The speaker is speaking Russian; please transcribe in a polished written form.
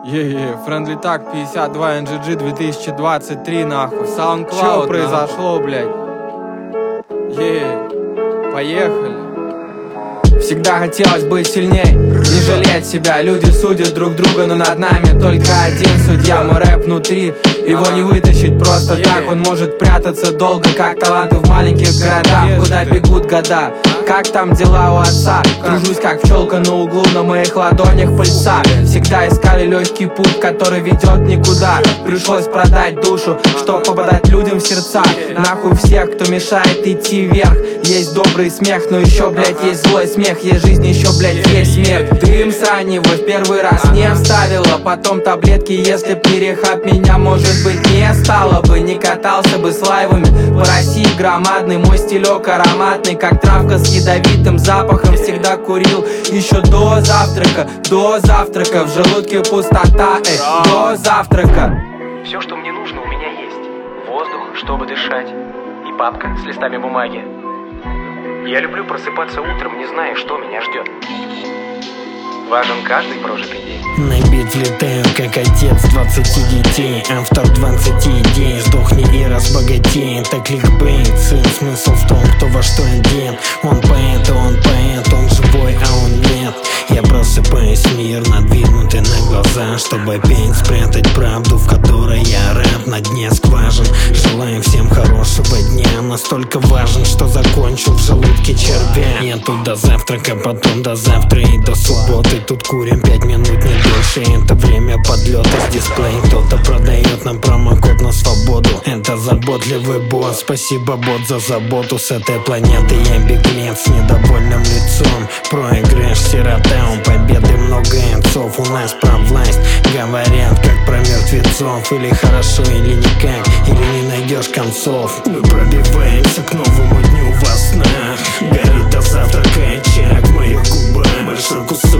Friendly Tag 52 NGG 2023 нахуй. SoundCloud. Что произошло, блядь? Поехали. Всегда хотелось быть сильней, не жалеть себя. Люди судят друг друга, но над нами только один судья. Мой рэп внутри, его не вытащить просто так. Он может прятаться долго, как таланты в маленьких городах. Куда бегут года, как там дела у отца? Кружусь как пчелка на углу, на моих ладонях пыльца. Всегда искали легкий путь, который ведет никуда. Пришлось продать душу, чтоб попадать людям в сердца. Нахуй всех, кто мешает идти вверх. Есть добрый смех, но еще, блядь, есть злой смех. Есть жизнь, еще, блядь, есть смерть. Дым с раннего в первый раз не вставила. Потом таблетки, если б не рехаб, меня, может быть, не стало бы. Не катался бы с лайвами по России громадный. Мой стилек ароматный, как травка с ядовитым запахом. Всегда курил еще до завтрака. До завтрака, в желудке пустота, до завтрака. Все, что мне нужно, у меня есть. Воздух, чтобы дышать, и папка с листами бумаги. Я люблю просыпаться утром, не зная, что меня ждет. Важен каждый прожитый день. На бит влетаю, как отец 20 детей. Автор 20 идей. Сдохни и разбогатей. Это кликбейт, смысл в том, кто во что одет. Он поэт, он живой, а он нет. Я просыпаюсь, мир надвинутый на глаза, чтобы опять спрятать правду, в которой я рэп на дне скважин. Желаю всем хорошего дня, настолько важен, что закончил в желудке червя. Я тут до завтрака, потом до завтра и до субботы. Тут курим 5 минут, не дольше. Это время подлета с дисплеем. Кто-то продает нам промокод на свободу. Это заботливый бот. Спасибо, бот, за заботу. С этой планеты я беглец с недовольным лицом. Проигрыш, сирота, у победы много отцов. У нас про власть говорят, как про мертвецов. Или хорошо, или никак, или не найдешь концов. Мы пробиваемся к новому дню во снах. Горит до завтрака очаг в моих губах. Большой кусок